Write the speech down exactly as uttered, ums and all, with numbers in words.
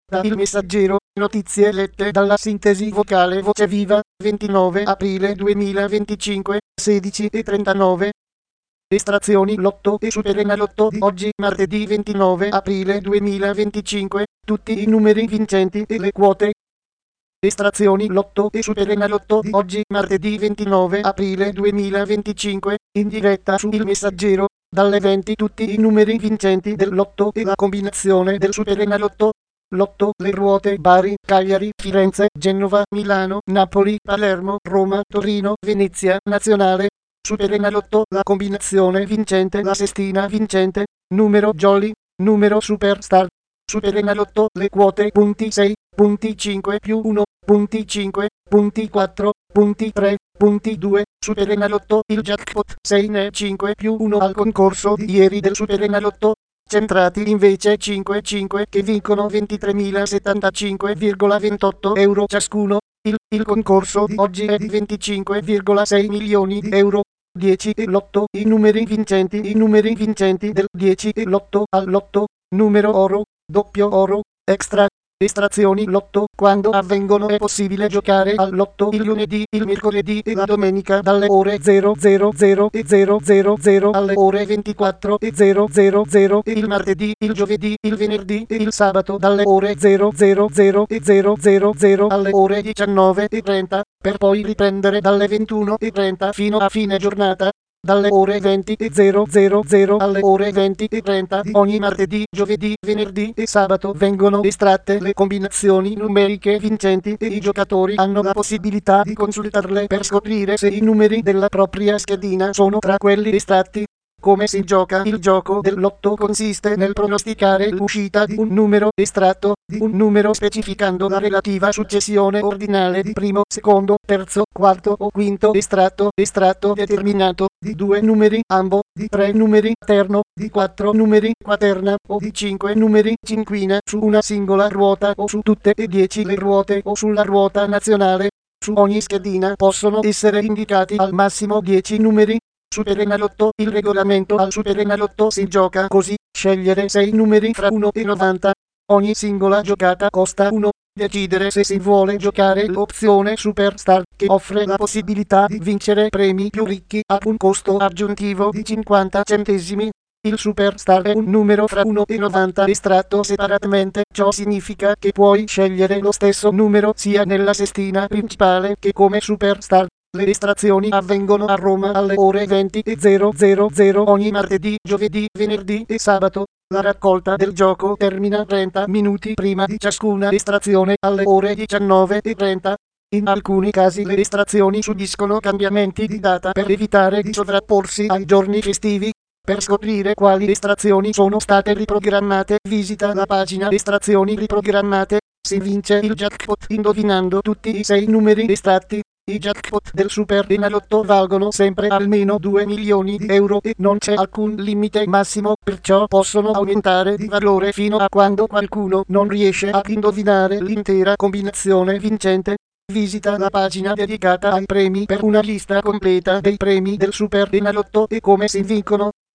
Da Il Messaggero, notizie lette dalla sintesi vocale Voce Viva, ventinove aprile duemilaventicinque, sedici e trentanove. Estrazioni Lotto e Superenalotto di oggi, martedì ventinove aprile duemilaventicinque, tutti i numeri vincenti e le quote. Estrazioni Lotto e Superenalotto di oggi, martedì ventinove aprile duemilaventicinque, in diretta su Il Messaggero, dalle venti tutti i numeri vincenti del Lotto e la combinazione del Superenalotto. Lotto, le ruote Bari, Cagliari, Firenze, Genova, Milano, Napoli, Palermo, Roma, Torino, Venezia, Nazionale. Superenalotto, la combinazione vincente, la sestina vincente, numero jolly, numero superstar. Superenalotto, le quote punti sei, punti cinque più uno, punti cinque, punti quattro, punti tre, punti due. Superenalotto, il jackpot sei ne cinque più uno al concorso di ieri del Superenalotto. Centrati invece cinque cinque che vincono ventitremilasettantacinque virgola ventotto euro ciascuno. Il, il concorso di oggi è di venticinque virgola sei milioni di euro. dieci e l'otto, i numeri vincenti, i numeri vincenti del dieci e l'otto al lotto, numero oro, doppio oro, extra. Estrazioni Lotto, quando avvengono è possibile giocare al Lotto il lunedì, il mercoledì e la domenica dalle ore zero zero zero e zero zero zero alle ore ventiquattro e zero zero zero e il martedì, il giovedì, il venerdì e il sabato dalle ore zero zero zero e zero zero zero alle ore diciannove e trenta, per poi riprendere dalle ventuno e trenta fino a fine giornata. Dalle ore venti e zero zero zero alle ore venti e trenta di ogni martedì, giovedì, venerdì e sabato vengono estratte le combinazioni numeriche vincenti e i giocatori hanno la possibilità di consultarle per scoprire se i numeri della propria schedina sono tra quelli estratti. Come si gioca il gioco del Lotto consiste nel pronosticare l'uscita di un numero estratto, di un numero specificando la relativa successione ordinale di primo, secondo, terzo, quarto o quinto estratto, estratto determinato, di due numeri ambo, di tre numeri terno, di quattro numeri quaterna o di cinque numeri cinquina su una singola ruota o su tutte e dieci le ruote o sulla ruota nazionale. Su ogni schedina possono essere indicati al massimo dieci numeri. Superenalotto, il regolamento al Superenalotto si gioca così, scegliere sei numeri fra uno e novanta. Ogni singola giocata costa uno. Decidere se si vuole giocare l'opzione Superstar, che offre la possibilità di vincere premi più ricchi ad un costo aggiuntivo di cinquanta centesimi. Il Superstar è un numero fra uno e novanta estratto separatamente, ciò significa che puoi scegliere lo stesso numero sia nella sestina principale che come Superstar. Le estrazioni avvengono a Roma alle ore venti e zero zero zero ogni martedì, giovedì, venerdì e sabato. La raccolta del gioco termina trenta minuti prima di ciascuna estrazione alle ore diciannove e trenta. In alcuni casi le estrazioni subiscono cambiamenti di data per evitare di sovrapporsi ai giorni festivi. Per scoprire quali estrazioni sono state riprogrammate, visita la pagina Estrazioni riprogrammate. Si vince il jackpot indovinando tutti i sei numeri estratti. I jackpot del Superenalotto valgono sempre almeno due milioni di euro e non c'è alcun limite massimo, perciò possono aumentare di valore fino a quando qualcuno non riesce ad indovinare l'intera combinazione vincente. Visita la pagina dedicata ai premi per una lista completa dei premi del Superenalotto e come si vincono.